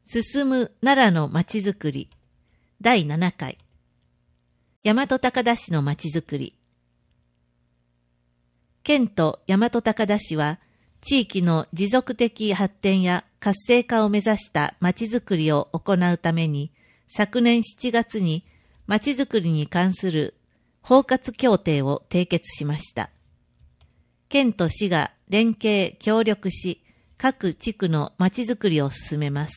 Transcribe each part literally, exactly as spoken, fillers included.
進む奈良のまちづくりだいななかい、大和高田市のまちづくり。県と大和高田市は、地域の持続的発展や活性化を目指したまちづくりを行うために、昨年しちがつにまちづくりに関する包括協定を締結しました。県と市が連携協力し、各地区のまちづくりを進めます。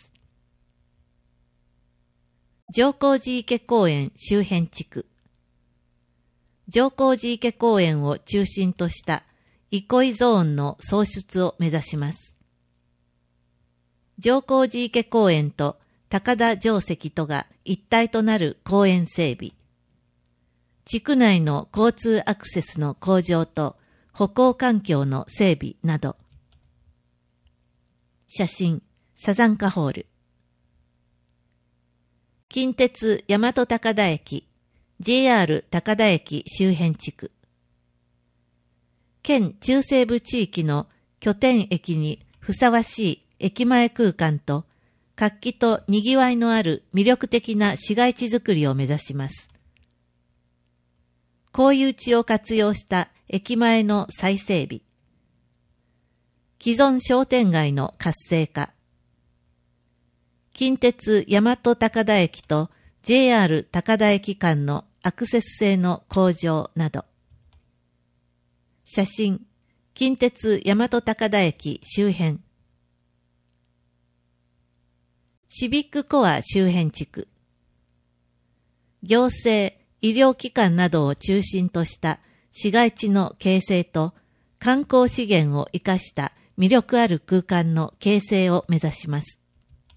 乗光寺池公園周辺地区。乗光寺池公園を中心とした憩いゾーンの創出を目指します。乗光寺池公園と高田城跡とが一体となる公園整備。地区内の交通アクセスの向上と歩行環境の整備など。写真、サザンカホール。近鉄大和高田駅、ジェイアール 高田駅周辺地区。県中西部地域の拠点駅にふさわしい駅前空間と活気と賑わいのある魅力的な市街地づくりを目指します。公有地を活用した駅前の再整備。既存商店街の活性化。近鉄大和高田駅と ジェイアール 高田駅間のアクセス性の向上など。写真、近鉄大和高田駅周辺。シビックコア周辺地区。行政、医療機関などを中心とした市街地の形成と観光資源を生かした魅力ある空間の形成を目指します。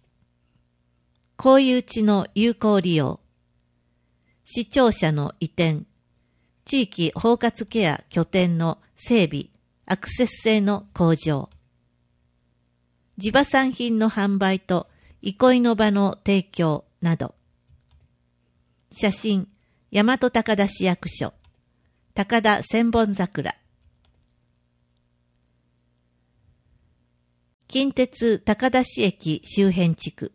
公有地の有効利用。市庁舎の移転。地域包括ケア拠点の整備、アクセス性の向上。地場産品の販売と憩いの場の提供など。写真、大和高田市役所、高田千本桜。近鉄高田市駅周辺地区。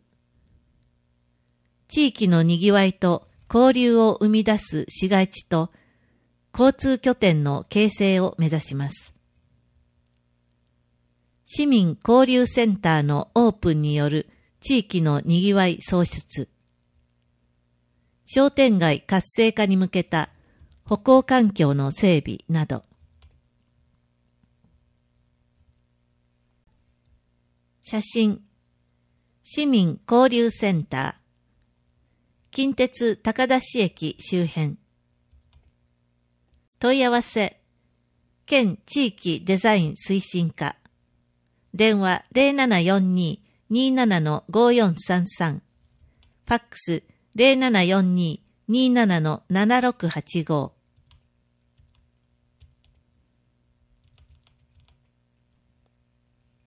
地域のにぎわいと交流を生み出す市街地と交通拠点の形成を目指します。市民交流センターのオープンによる地域のにぎわい創出。商店街活性化に向けた歩行環境の整備など。写真、市民交流センター。近鉄高田市駅周辺。問い合わせ、県地域デザイン推進課。電話 ゼロななよんに にーなな ごよんさんさん。ファックス ゼロななよんに にーなな ななろくはちご。